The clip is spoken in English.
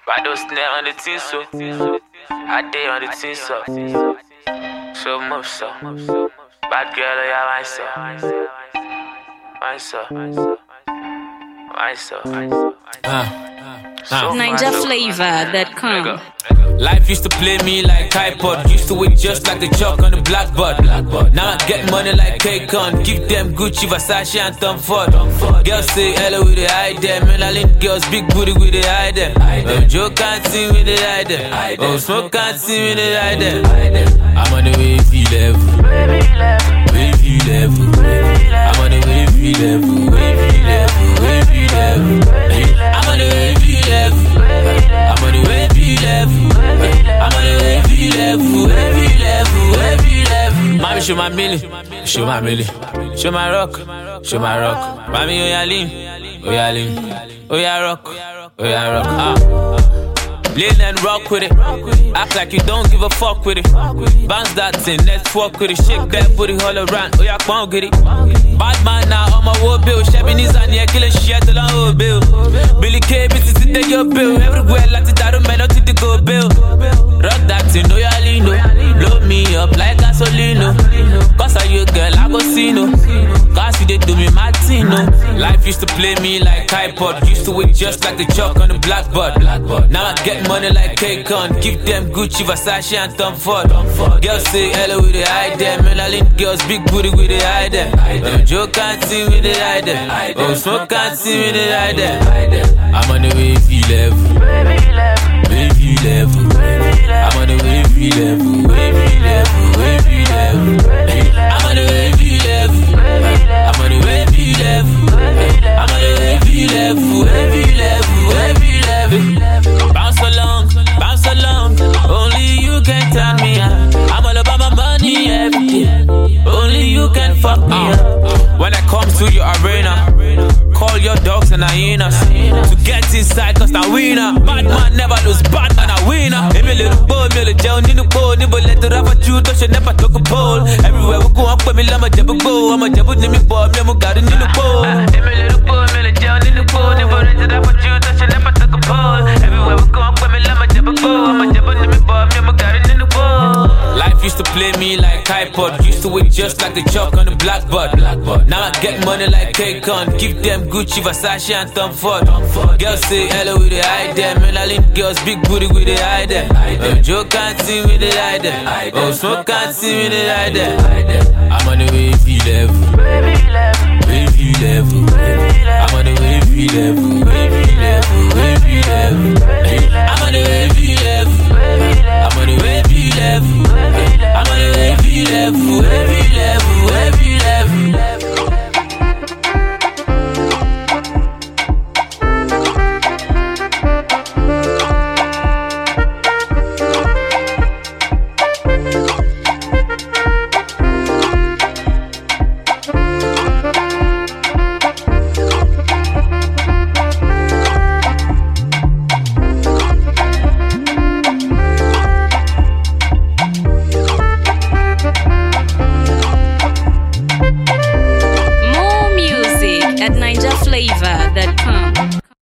But those snare on the team, so I day on the team, so move, so bad girl, yeah, myself. NinjaFlavor.com. Life used to play me like iPod. Used to wait just like the chalk on the blackboard. Now I get money like K-Con. Give them Gucci, Versace and Tom Ford. Girls say hello with the hide them. Melanin girls big booty with the hide them. Joe can't see with the hide them. Smoke can't see with the hide them. I'm on the wavy level. Wavy level. I'm on the wavy level. Wavy level. Wavy level. I'm on the wavy level. I'm on the wavy level. I'm on the wavy level, wavy level. Mommy, show my milli, show my milli, show my rock, show my rock. Mommy, oh yeah, lean, oh yeah, lean, oh yeah, rock, oh yeah, rock. Lean and rock with it. Act like you don't give a fuck with it. Bounce that thing, let's walk with it. Shake that booty all around. Oh yeah, come on, get it. Bad man now on my war bill. Shabby knees and yeah, killing shit till I hold bill. Billy K, bitches to take your bill. Everywhere, like the Dado man, not to the go bill. Rock that thing, oh yeah, Lino. Blow me up like gasolino. Cause I you girl, I go see no. Cause you did do me Martino. Life used to play me like iPod. Used to wait just like the chalk on the blackboard. Now I get money like K-Con. Give them Gucci, Versace and Tom Ford. Girls say hello with the hide them. Melanin girls big booty with the hide them. Joe can't see with the hide them. Smoke can't see with the hide them. I'm on the wavy level. Wavy level. I'm on the wavy level. Wavy level. Wavy level. I'm on the wavy level. I'm on the wavy level. I'm on the wavy level. Wavy level. Wavy level. Bounce along. Only you can turn me on. I'm all about my money every day. Only you can fuck me up. When I come to your arena, call your dogs and hyenas to get inside, cause I winner. Bad man never lose, bad man a winner. Give me a little boy, me a little gel, need a bowl. Nibble let the rapper chew, touch never took a bowl. Everywhere we go, up with me, I'm a jabba go. I'm a jabba, need me boy, me a got it, need a bowl. Give me a little boy, me a little gel, need a bowl. Nibble let the rapper chew, touch never took a bowl. Everywhere we go, up with me, I'm a jabba go. I'm a jabba, need me boy, me a got it, need a bowl. Life used to play me like iPod. Used to wait just like the chalk on the blackboard. Now I get money like K-Con. Give them Gucci, Versace and Tom Ford. Girls say hello with the hide them. Melanin girls big booty with the hide them. Joe can't see with the hide them. Smoke can't see with the hide them. I'm on the wavy level. Wavy level. I'm on the wavy level. Wavy level. Wavy level.